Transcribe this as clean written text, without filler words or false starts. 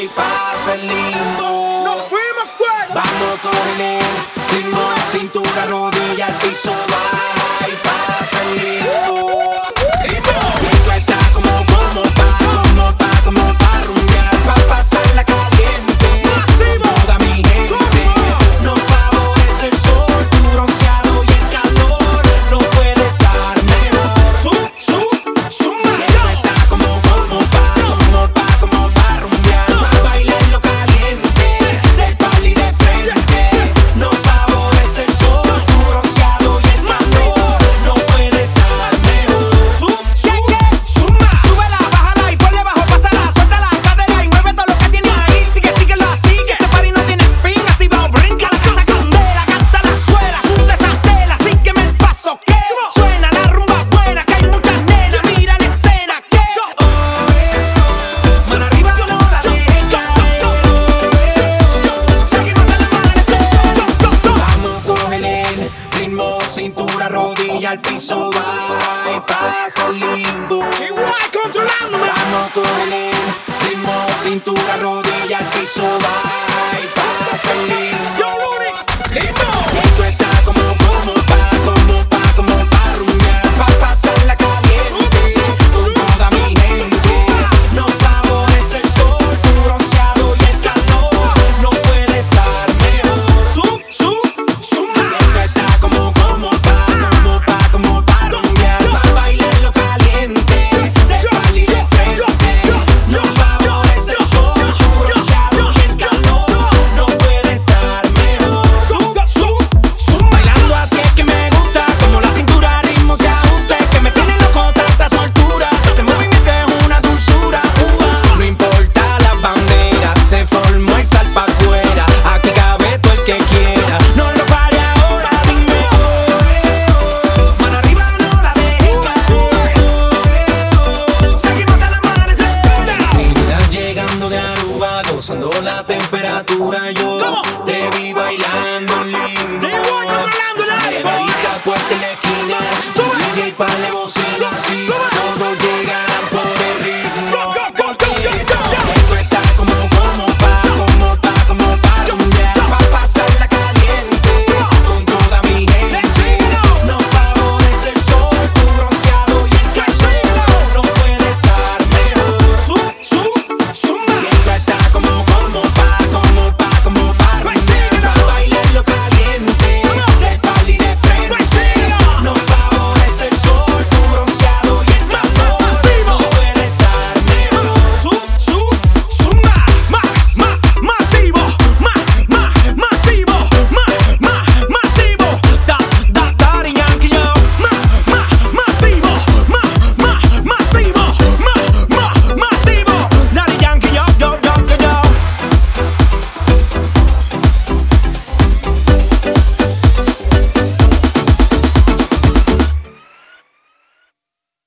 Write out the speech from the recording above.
y pasa el limbo. ¡Nos fuimos fuera! Vamos con el ritmo, cintura, rodilla, al piso, va y pasa el limbo. Esto está como pa' rumbear, pa' pasarla caliente. ¡Masivo! Toda mi gente, nos favorece el sol, tu bronceado y el calor, no puede estar mejor. ¡Suma! Esto está como pa' rumbear, pa' bailarlo caliente, de pali de frente. Nos favorece el sol, tu bronceado y el calor, no puede estar mejor. ¡Suma! Súbela, bájala y ponle bajo, pásala, suelta la cadera y mueve todo lo que tiene ahí. Síguelo así, que este party no tiene fin. Activado, brinca la casa candela, canta la suela, sunde esa tela, sígueme el paso que suena la rumba buena, que hay muchas nenas, mira la escena que Mano arriba, no la dejen caer. seguimos hasta el amanecer. Vamos, cógele el ritmo, cintura, rodilla, al piso, va y pasa el limbo. Igual controlándome. Vamos, cógele el ritmo, cintura, rodilla, al piso, va y pasa el limbo. Yo, Luni, lindo. Esto está como